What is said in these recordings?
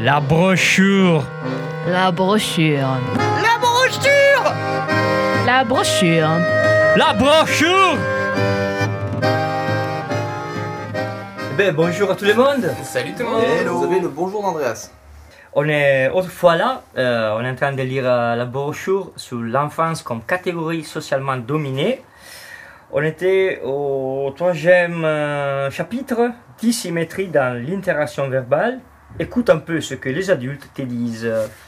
La brochure. La brochure. La brochure. La brochure. La brochure. Bonjour à tout le monde. Salut tout le monde. Hello. Vous avez le bonjour d'Andreas. On est autrefois là, on est en train de lire la brochure sur l'enfance comme catégorie socialement dominée. On était au troisième chapitre, dissymétrie dans l'interaction verbale. Écoute un peu ce que les adultes te disent.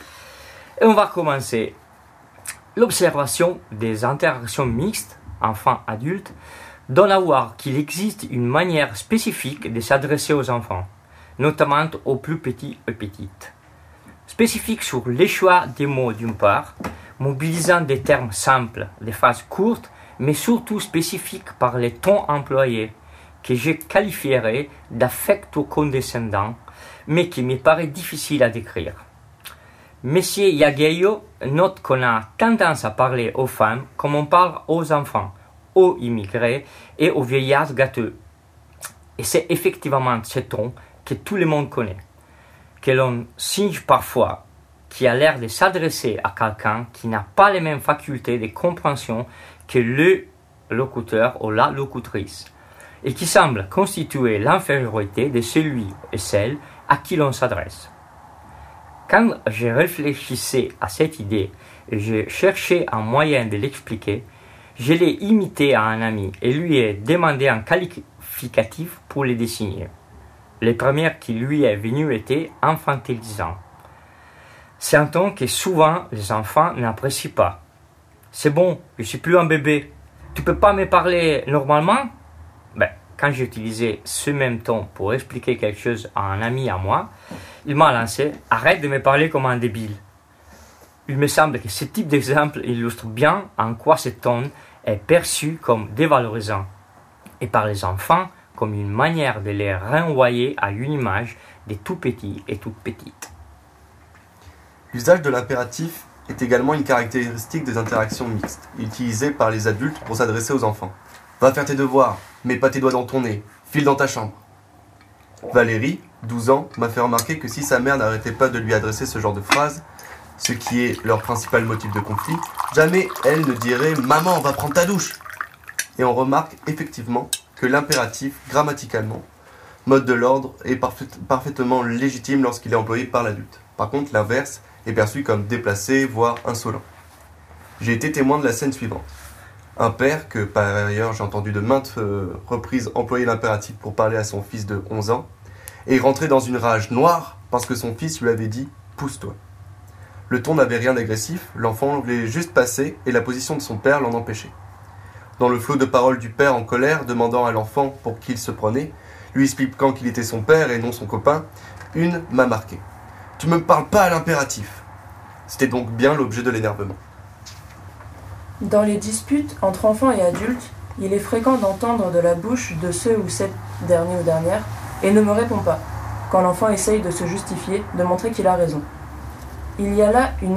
Et on va commencer. L'observation des interactions mixtes, enfants-adultes, donne à voir qu'il existe une manière spécifique de s'adresser aux enfants, notamment aux plus petits et petites. Spécifique sur les choix des mots d'une part, mobilisant des termes simples, des phrases courtes, mais surtout spécifique par les tons employés, que je qualifierais d'affecto-condescendants, mais qui me paraît difficile à décrire. Monsieur Yagueyo note qu'on a tendance à parler aux femmes comme on parle aux enfants, aux immigrés et aux vieillards gâteux. Et c'est effectivement ce ton que tout le monde connaît, que l'on singe parfois, qui a l'air de s'adresser à quelqu'un qui n'a pas les mêmes facultés de compréhension que le locuteur ou la locutrice, et qui semble constituer l'infériorité de celui et celle à qui l'on s'adresse. Quand je réfléchissais à cette idée et je cherchais un moyen de l'expliquer, je l'ai imité à un ami et lui ai demandé un qualificatif pour le désigner. Le premier qui lui est venu était infantilisant. C'est un ton que souvent les enfants n'apprécient pas. C'est bon, je suis plus un bébé. Tu peux pas me parler normalement? Quand j'ai utilisé ce même ton pour expliquer quelque chose à un ami à moi, il m'a lancé « Arrête de me parler comme un débile ». Il me semble que ce type d'exemple illustre bien en quoi ce ton est perçu comme dévalorisant, et par les enfants comme une manière de les renvoyer à une image des tout petits et toutes petites. L'usage de l'impératif est également une caractéristique des interactions mixtes, utilisées par les adultes pour s'adresser aux enfants. Va faire tes devoirs, mets pas tes doigts dans ton nez, file dans ta chambre. Valérie, 12 ans, m'a fait remarquer que si sa mère n'arrêtait pas de lui adresser ce genre de phrases, ce qui est leur principal motif de conflit, jamais elle ne dirait « Maman, va prendre ta douche !» Et on remarque effectivement que l'impératif, grammaticalement, mode de l'ordre, est parfaitement légitime lorsqu'il est employé par l'adulte. Par contre, l'inverse est perçu comme déplacé, voire insolent. J'ai été témoin de la scène suivante. Un père, que par ailleurs j'ai entendu de maintes reprises employer l'impératif pour parler à son fils de 11 ans, est rentré dans une rage noire parce que son fils lui avait dit « pousse-toi ». Le ton n'avait rien d'agressif, l'enfant voulait juste passer et la position de son père l'en empêchait. Dans le flot de paroles du père en colère, demandant à l'enfant pour qui il se prenait, lui expliquant qu'il était son père et non son copain, une m'a marqué. « Tu me parles pas à l'impératif ». C'était donc bien l'objet de l'énervement. Dans les disputes entre enfants et adultes, il est fréquent d'entendre de la bouche de ceux ou cette dernier ou dernière « et ne me réponds pas » quand l'enfant essaye de se justifier, de montrer qu'il a raison. Il y a là une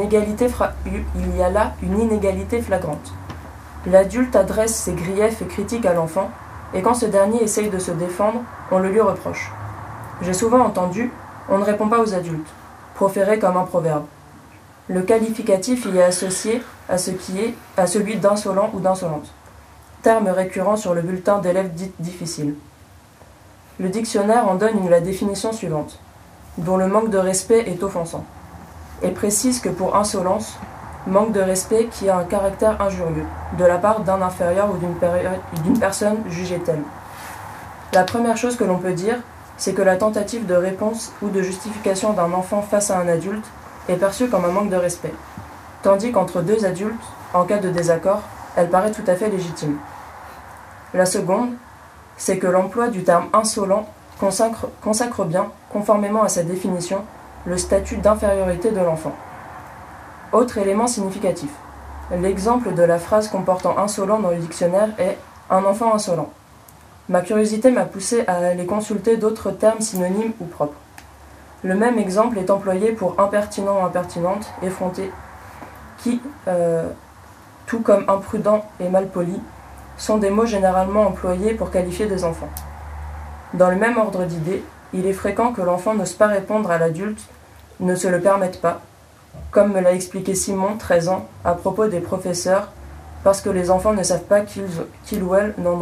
inégalité flagrante. L'adulte adresse ses griefs et critiques à l'enfant, et quand ce dernier essaye de se défendre, on le lui reproche. J'ai souvent entendu « on ne répond pas aux adultes », proféré comme un proverbe. Le qualificatif y est associé à celui d'insolent ou d'insolente, terme récurrent sur le bulletin d'élèves dits difficiles. Le dictionnaire en donne la définition suivante, dont le manque de respect est offensant, et précise que pour insolence, manque de respect qui a un caractère injurieux, de la part d'un inférieur ou d'une personne jugée telle. La première chose que l'on peut dire, c'est que la tentative de réponse ou de justification d'un enfant face à un adulte est perçue comme un manque de respect, tandis qu'entre deux adultes, en cas de désaccord, elle paraît tout à fait légitime. La seconde, c'est que l'emploi du terme insolent consacre bien, conformément à sa définition, le statut d'infériorité de l'enfant. Autre élément significatif. L'exemple de la phrase comportant insolent dans le dictionnaire est « un enfant insolent ». Ma curiosité m'a poussé à aller consulter d'autres termes synonymes ou propres. Le même exemple est employé pour impertinent ou impertinente, effronté, qui, tout comme imprudent et malpoli, sont des mots généralement employés pour qualifier des enfants. Dans le même ordre d'idées, il est fréquent que l'enfant n'ose pas répondre à l'adulte ne se le permettent pas, comme me l'a expliqué Simon, 13 ans, à propos des professeurs, parce que les enfants ne savent pas qu'ils ou elles n'en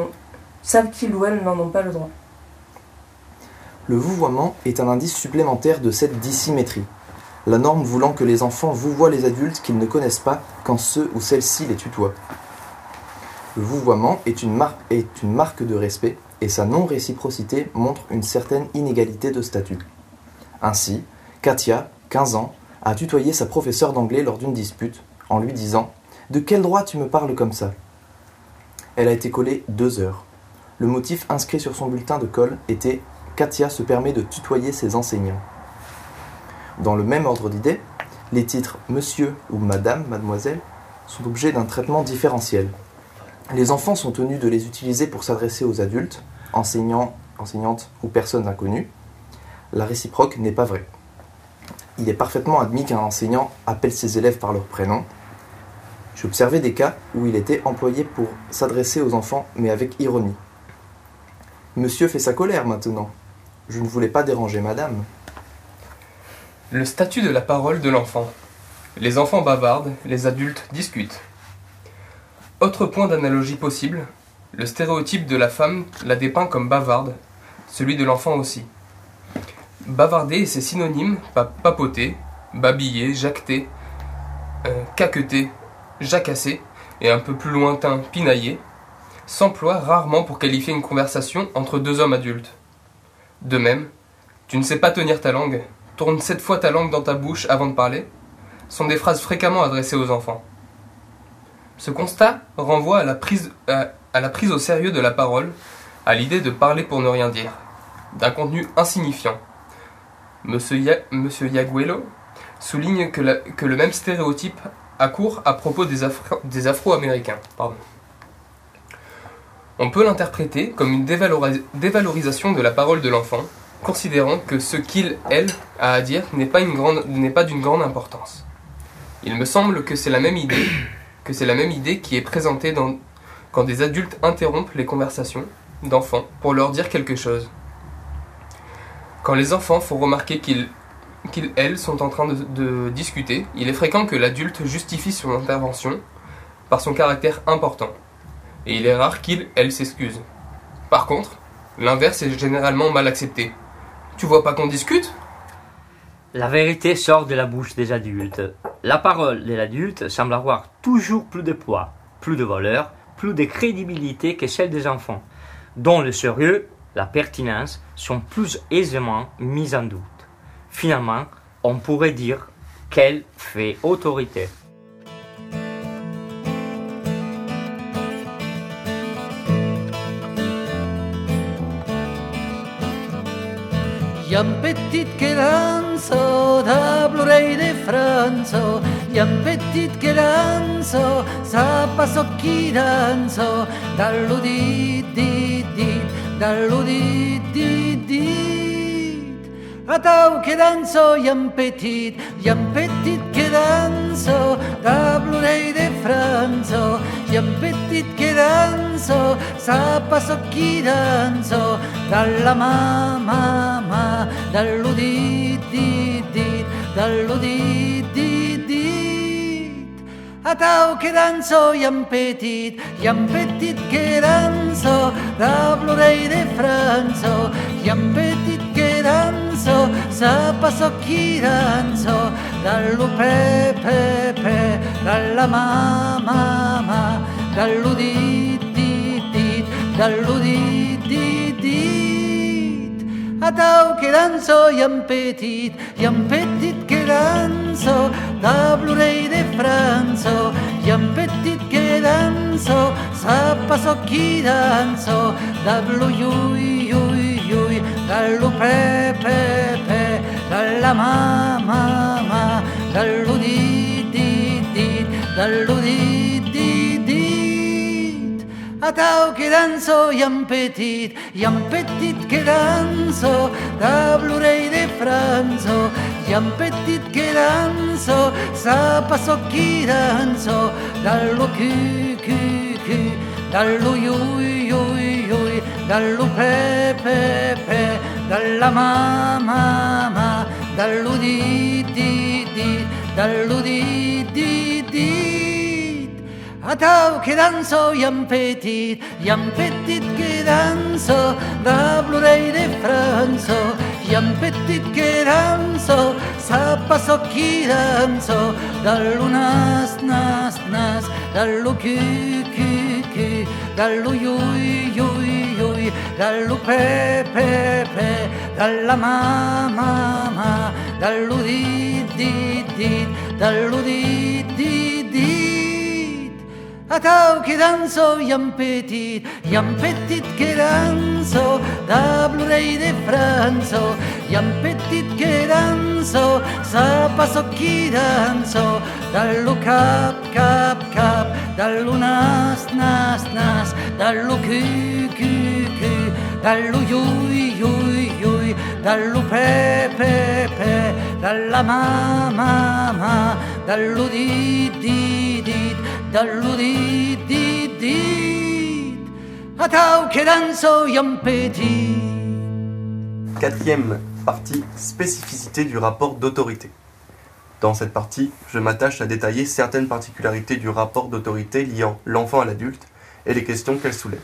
ont pas le droit. Le vouvoiement est un indice supplémentaire de cette dissymétrie, la norme voulant que les enfants vouvoient les adultes qu'ils ne connaissent pas quand ceux ou celles-ci les tutoient. Le vouvoiement est une marque de respect et sa non-réciprocité montre une certaine inégalité de statut. Ainsi, Katia, 15 ans, a tutoyé sa professeure d'anglais lors d'une dispute en lui disant « De quel droit tu me parles comme ça ?» Elle a été collée 2 heures. Le motif inscrit sur son bulletin de colle était « Katia se permet de tutoyer ses enseignants ». Dans le même ordre d'idées, les titres « Monsieur » ou « Madame »,« Mademoiselle » sont objets d'un traitement différentiel. Les enfants sont tenus de les utiliser pour s'adresser aux adultes, enseignants, enseignantes ou personnes inconnues. La réciproque n'est pas vraie. Il est parfaitement admis qu'un enseignant appelle ses élèves par leur prénom. J'ai observé des cas où il était employé pour s'adresser aux enfants, mais avec ironie. « Monsieur fait sa colère maintenant. Je ne voulais pas déranger madame. » Le statut de la parole de l'enfant. Les enfants bavardent, les adultes discutent. Autre point d'analogie possible, le stéréotype de la femme la dépeint comme bavarde, celui de l'enfant aussi. Bavarder et ses synonymes, papoter, babiller, jacter, caqueter, jacasser, et un peu plus lointain, pinailler, s'emploient rarement pour qualifier une conversation entre 2 hommes adultes. De même, tu ne sais pas tenir ta langue, tourne 7 fois ta langue dans ta bouche avant de parler, sont des phrases fréquemment adressées aux enfants. Ce constat renvoie à la prise au sérieux de la parole, à l'idée de parler pour ne rien dire, d'un contenu insignifiant. Monsieur Yaguelo souligne que le même stéréotype accourt à propos des Afro-Américains. On peut l'interpréter comme une dévalorisation de la parole de l'enfant, considérant que ce qu'il, elle, a à dire n'est pas d'une grande importance. Il me semble que c'est la même idée qui est présentée quand des adultes interrompent les conversations d'enfants pour leur dire quelque chose. Quand les enfants font remarquer qu'ils, elles, sont en train de discuter, il est fréquent que l'adulte justifie son intervention par son caractère important, et il est rare qu'il, elle, s'excuse. Par contre, l'inverse est généralement mal accepté. Tu vois pas qu'on discute ? La vérité sort de la bouche des adultes. La parole de l'adulte semble avoir toujours plus de poids, plus de valeur, plus de crédibilité que celle des enfants, dont le sérieux, la pertinence sont plus aisément mis en doute. Finalement, on pourrait dire qu'elle fait autorité. Hi ha un petit que dansa de l'orell de França, hi ha un petit que dansa, sap so qui dansa, dallo dit, dallo dit. A tau que dansa hi ha un petit que dansa de l'orell de França, hi ha un petit que dansa, sap so qui dansa, dalla mamma, dallo dit, dallo dit. A tau que dansa hi ha un petit que dansa de l'orell de França, hi ha un petit que dansa, sap so qui dansa, dallo pe, dalla mamma, dallo dit, dallo dit. A tau que dansa hi ha un petit que dansa de l'orell de França, hi ha un petit que dansa, sap so qui dansa, dallo iui, dallo pe, dalla mamma, dallo dit, dallo dit. A tau que dansa hi ha un petit que dansa de l'orell de França, hi ha un petit que dansa, sap so qui dansa, dallo cu, dallo iui, dallo pe, dalla mamma, dall'udit, dit, dit, dall'udit, dit, dit. Atau che danzo iam petit che danzo, da plurei de franzo, iam petit che danzo, sappaso chi danzo, dallo nas, nas, nas, dallo chi, dallo iui, iui, iui, dallo pe, pe, pe, dalla ma, ma, ma, dallo di, di, dallo di, di. Atau che danzo iam petit che danzo, da plurei de franzo, iam petit che danzo, sappaso chi danzo, dallo cap, cap, cap, dallo nas, nas, nas, dallo chi, dallo iui, iui, iui, dallo pe, pe, pe, dalla ma, ma, ma, dallo di, di, dallo di, di, atau che danzo iam petit. Quatrième partie, spécificité du rapport d'autorité. Dans cette partie, je m'attache à détailler certaines particularités du rapport d'autorité liant l'enfant à l'adulte et les questions qu'elle soulève.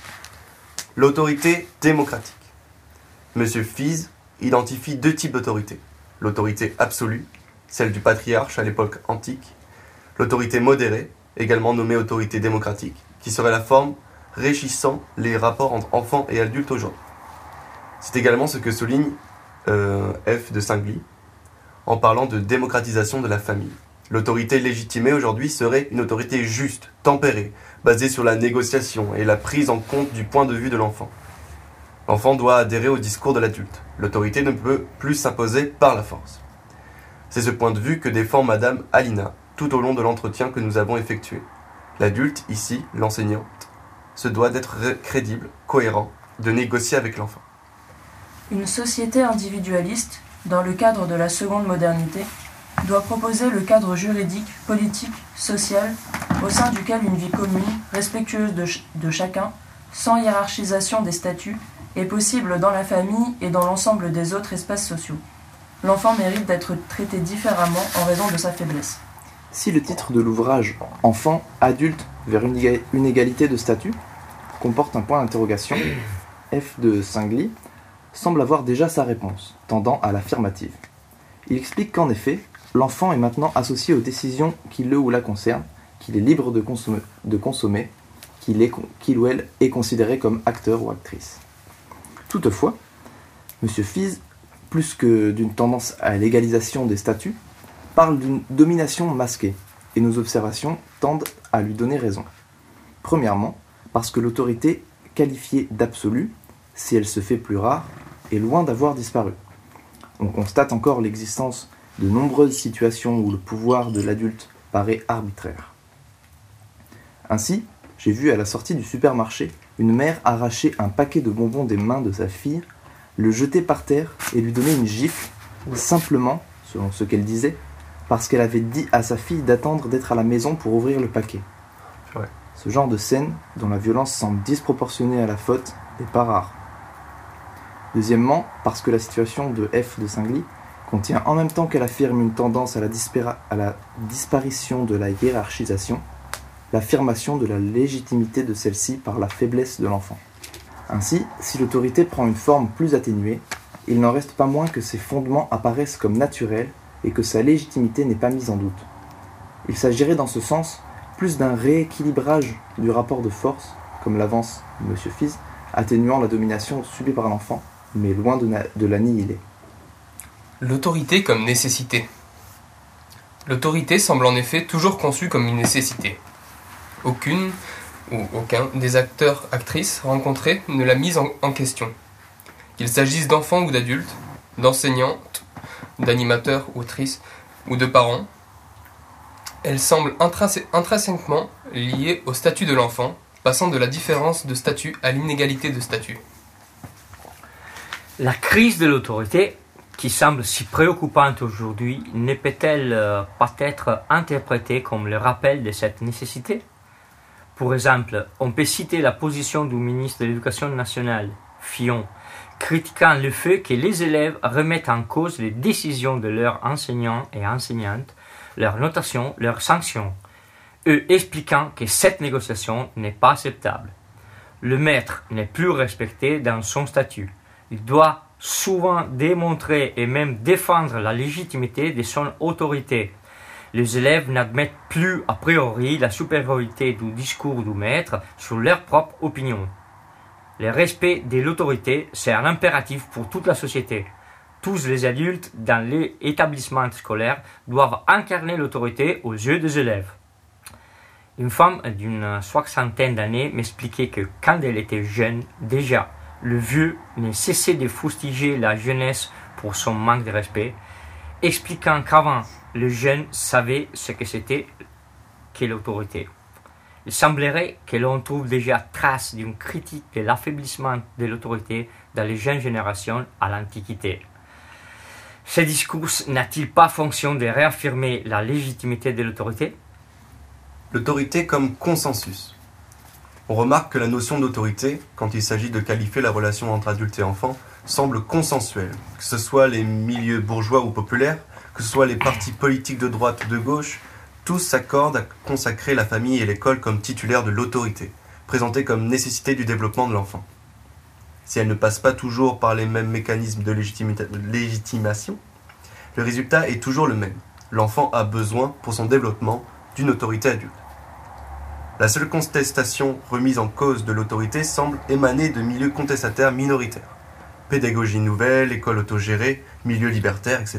L'autorité démocratique. Monsieur Fies identifie deux types d'autorité. L'autorité absolue, celle du patriarche à l'époque antique. L'autorité modérée, également nommée autorité démocratique, qui serait la forme régissant les rapports entre enfants et adultes aujourd'hui. C'est également ce que souligne F. de Singly en parlant de démocratisation de la famille. L'autorité légitimée aujourd'hui serait une autorité juste, tempérée, basée sur la négociation et la prise en compte du point de vue de l'enfant. L'enfant doit adhérer au discours de l'adulte. L'autorité ne peut plus s'imposer par la force. C'est ce point de vue que défend Madame Alina tout au long de l'entretien que nous avons effectué. L'adulte, ici, l'enseignante, se doit d'être crédible, cohérent, de négocier avec l'enfant. Une société individualiste, dans le cadre de la seconde modernité, doit proposer le cadre juridique, politique, social, au sein duquel une vie commune, respectueuse de chacun, sans hiérarchisation des statuts, est possible dans la famille et dans l'ensemble des autres espaces sociaux. L'enfant mérite d'être traité différemment en raison de sa faiblesse. Si le titre de l'ouvrage « Enfant, adulte, vers une égalité de statut » comporte un point d'interrogation, F. de Singly semble avoir déjà sa réponse, tendant à l'affirmative. Il explique qu'en effet, l'enfant est maintenant associé aux décisions qui le ou la concernent, qu'il est libre de consommer, qu'il ou elle est considéré comme acteur ou actrice. Toutefois, M. Fies, plus que d'une tendance à l'égalisation des statuts, parle d'une domination masquée, et nos observations tendent à lui donner raison. Premièrement, parce que l'autorité qualifiée d'absolue, si elle se fait plus rare, est loin d'avoir disparu. On constate encore l'existence de nombreuses situations où le pouvoir de l'adulte paraît arbitraire. Ainsi, j'ai vu à la sortie du supermarché une mère arracher un paquet de bonbons des mains de sa fille, le jeter par terre et lui donner une gifle, simplement, selon ce qu'elle disait, parce qu'elle avait dit à sa fille d'attendre d'être à la maison pour ouvrir le paquet. Ouais. Ce genre de scène, dont la violence semble disproportionnée à la faute, n'est pas rare. Deuxièmement, parce que la situation de F. de Singly contient en même temps qu'elle affirme une tendance à la disparition de la hiérarchisation, l'affirmation de la légitimité de celle-ci par la faiblesse de l'enfant. Ainsi, si l'autorité prend une forme plus atténuée, il n'en reste pas moins que ses fondements apparaissent comme naturels et que sa légitimité n'est pas mise en doute. Il s'agirait dans ce sens plus d'un rééquilibrage du rapport de force, comme l'avance M. Fies, atténuant la domination subie par l'enfant, mais loin de l'annihiler. L'autorité comme nécessité. L'autorité semble en effet toujours conçue comme une nécessité. Aucune ou aucun des acteurs-actrices rencontrés ne l'a mise en question. Qu'il s'agisse d'enfants ou d'adultes, d'enseignantes, d'animateurs ou autrices, ou de parents, elle semble intrinsèquement liée au statut de l'enfant, passant de la différence de statut à l'inégalité de statut. La crise de l'autorité, qui semble si préoccupante aujourd'hui, ne peut-elle pas être interprétée comme le rappel de cette nécessité ? Pour exemple, on peut citer la position du ministre de l'Éducation nationale, Fillon, critiquant le fait que les élèves remettent en cause les décisions de leurs enseignants et enseignantes, leurs notations, leurs sanctions, eux expliquant que cette négociation n'est pas acceptable. Le maître n'est plus respecté dans son statut. Il doit souvent démontrer et même défendre la légitimité de son autorité. Les élèves n'admettent plus a priori la supériorité du discours du maître sur leur propre opinion. Le respect de l'autorité, c'est un impératif pour toute la société. Tous les adultes dans les établissements scolaires doivent incarner l'autorité aux yeux des élèves. Une femme d'une soixantaine d'années m'expliquait que quand elle était jeune, déjà, le vieux ne cessait de fustiger la jeunesse pour son manque de respect, expliquant qu'avant, le jeune savait ce que c'était que l'autorité. Il semblerait que l'on trouve déjà trace d'une critique de l'affaiblissement de l'autorité dans les jeunes générations à l'Antiquité. Ce discours n'a-t-il pas fonction de réaffirmer la légitimité de l'autorité ? L'autorité comme consensus. On remarque que la notion d'autorité, quand il s'agit de qualifier la relation entre adultes et enfants, semble consensuelle, que ce soit les milieux bourgeois ou populaires, que ce soit les partis politiques de droite ou de gauche, tous s'accordent à consacrer la famille et l'école comme titulaires de l'autorité, présentée comme nécessité du développement de l'enfant. Si elle ne passe pas toujours par les mêmes mécanismes de légitimation, le résultat est toujours le même. L'enfant a besoin, pour son développement, d'une autorité adulte. La seule contestation remise en cause de l'autorité semble émaner de milieux contestataires minoritaires. Pédagogie nouvelle, école autogérée, milieu libertaire, etc.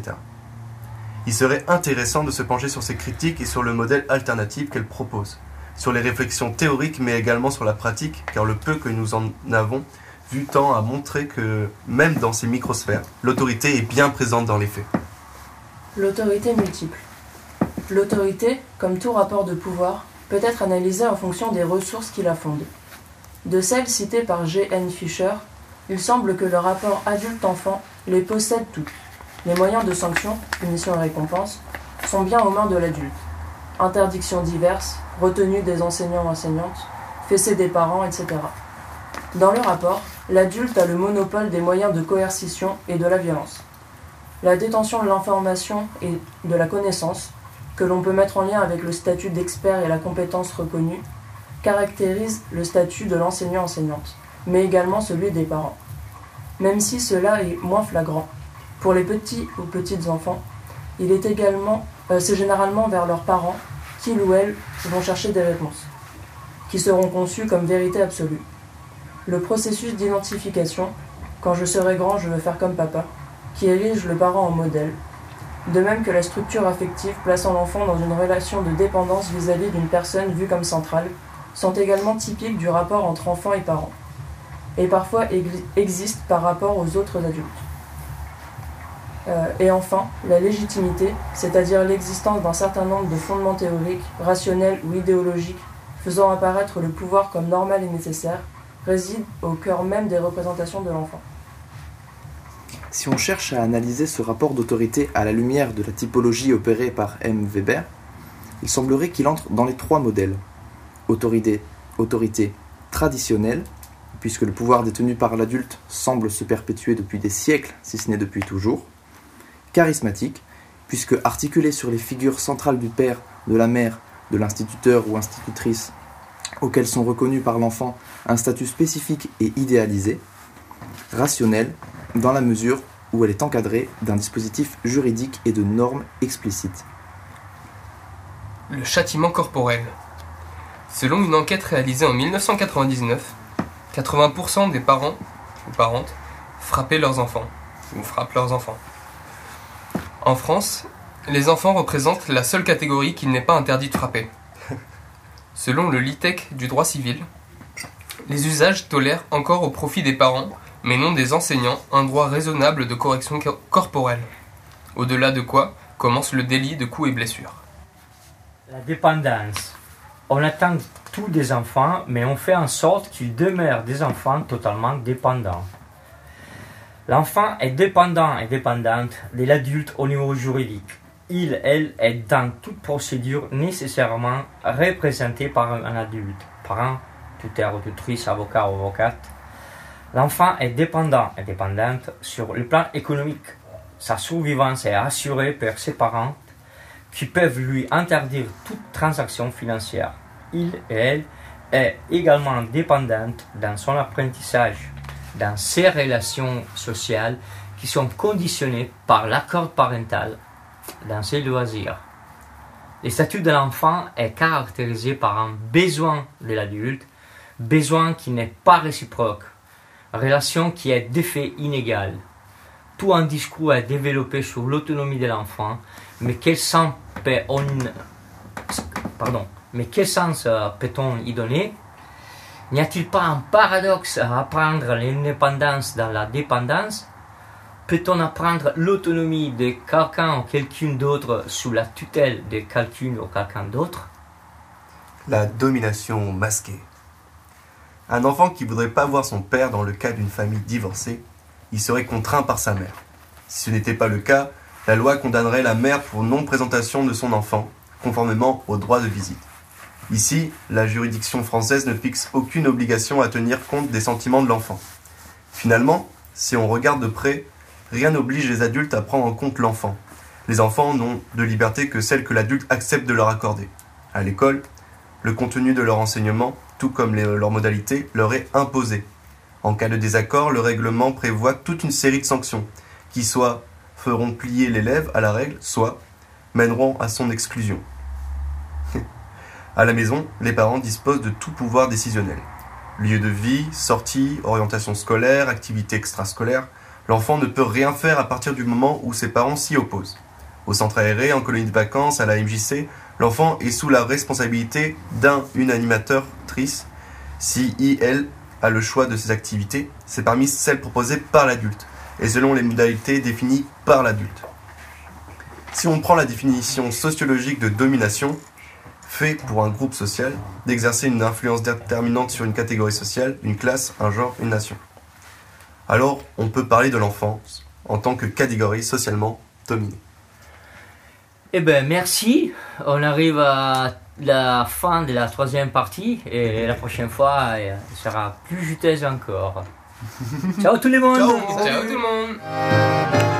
Il serait intéressant de se pencher sur ces critiques et sur le modèle alternatif qu'elles proposent, sur les réflexions théoriques mais également sur la pratique, car le peu que nous en avons vu tend à montrer que, même dans ces microsphères, l'autorité est bien présente dans les faits. L'autorité multiple. L'autorité, comme tout rapport de pouvoir, peut être analysée en fonction des ressources qui la fondent. De celles citées par G.N. Fisher, il semble que le rapport adulte-enfant les possède toutes. Les moyens de sanction, punition et récompense, sont bien aux mains de l'adulte. Interdictions diverses, retenues des enseignants-enseignantes, fessées des parents, etc. Dans le rapport, l'adulte a le monopole des moyens de coercition et de la violence. La détention de l'information et de la connaissance, que l'on peut mettre en lien avec le statut d'expert et la compétence reconnue, caractérise le statut de l'enseignant-enseignante, mais également celui des parents. Même si cela est moins flagrant, pour les petits ou petites enfants, c'est généralement vers leurs parents qu'ils ou elles vont chercher des réponses, qui seront conçues comme vérité absolue. Le processus d'identification, quand je serai grand, je veux faire comme papa, qui érige le parent en modèle, de même que la structure affective plaçant l'enfant dans une relation de dépendance vis-à-vis d'une personne vue comme centrale, sont également typiques du rapport entre enfants et parents, et parfois existent par rapport aux autres adultes. Et enfin, la légitimité, c'est-à-dire l'existence d'un certain nombre de fondements théoriques, rationnels ou idéologiques, faisant apparaître le pouvoir comme normal et nécessaire, réside au cœur même des représentations de l'enfant. Si on cherche à analyser ce rapport d'autorité à la lumière de la typologie opérée par M. Weber, il semblerait qu'il entre dans les trois modèles. Autorité traditionnelle, puisque le pouvoir détenu par l'adulte semble se perpétuer depuis des siècles, si ce n'est depuis toujours. Charismatique, puisque articulé sur les figures centrales du père, de la mère, de l'instituteur ou institutrice, auxquels sont reconnus par l'enfant un statut spécifique et idéalisé. Rationnelle, dans la mesure où elle est encadrée d'un dispositif juridique et de normes explicites. Le châtiment corporel. Selon une enquête réalisée en 1999, 80% des parents ou parentes frappaient leurs enfants ou frappent leurs enfants. En France, les enfants représentent la seule catégorie qu'il n'est pas interdit de frapper. Selon le LITEC du droit civil, les usages tolèrent encore au profit des parents, mais non des enseignants, un droit raisonnable de correction corporelle. Au-delà de quoi commence le délit de coups et blessures. La dépendance. On attend tout des enfants, mais on fait en sorte qu'ils demeurent des enfants totalement dépendants. L'enfant est dépendant et dépendante de l'adulte au niveau juridique. Il, elle, est dans toute procédure nécessairement représenté par un adulte, parent, tuteur ou tutrice, avocat ou avocate. L'enfant est dépendante sur le plan économique. Sa survivance est assurée par ses parents qui peuvent lui interdire toute transaction financière. Il et elle est également dépendante dans son apprentissage, dans ses relations sociales qui sont conditionnées par l'accord parental, dans ses loisirs. Le statut de l'enfant est caractérisé par un besoin de l'adulte, besoin qui n'est pas réciproque, relation qui est d'effet inégal. Tout un discours est développé sur l'autonomie de l'enfant, mais quel sens peut-on y donner? N'y a-t-il pas un paradoxe à apprendre l'indépendance dans la dépendance? Peut-on apprendre l'autonomie de quelqu'un ou quelqu'un d'autre sous la tutelle de quelqu'un ou quelqu'un d'autre? La domination masquée. Un enfant qui voudrait pas voir son père dans le cas d'une famille divorcée, il serait contraint par sa mère. Si ce n'était pas le cas, la loi condamnerait la mère pour non-présentation de son enfant, conformément au droit de visite. Ici, la juridiction française ne fixe aucune obligation à tenir compte des sentiments de l'enfant. Finalement, si on regarde de près, rien n'oblige les adultes à prendre en compte l'enfant. Les enfants n'ont de liberté que celle que l'adulte accepte de leur accorder. À l'école, le contenu de leur enseignement, tout comme leurs modalités, leur est imposé. En cas de désaccord, le règlement prévoit toute une série de sanctions, qui soit feront plier l'élève à la règle, soit mèneront à son exclusion. À la maison, les parents disposent de tout pouvoir décisionnel. Lieu de vie, sortie, orientation scolaire, activités extrascolaires, l'enfant ne peut rien faire à partir du moment où ses parents s'y opposent. Au centre aéré, en colonie de vacances, à la MJC, l'enfant est sous la responsabilité une animateur-trice. Si elle a le choix de ses activités, c'est parmi celles proposées par l'adulte, et selon les modalités définies par l'adulte. Si on prend la définition sociologique de domination, fait pour un groupe social d'exercer une influence déterminante sur une catégorie sociale, une classe, un genre, une nation. Alors, on peut parler de l'enfance en tant que catégorie socialement dominée. Eh bien, merci. On arrive à la fin de la troisième partie et la prochaine fois, elle sera plus juteuse encore. Ciao tout le monde. Ciao. Ciao tout le monde.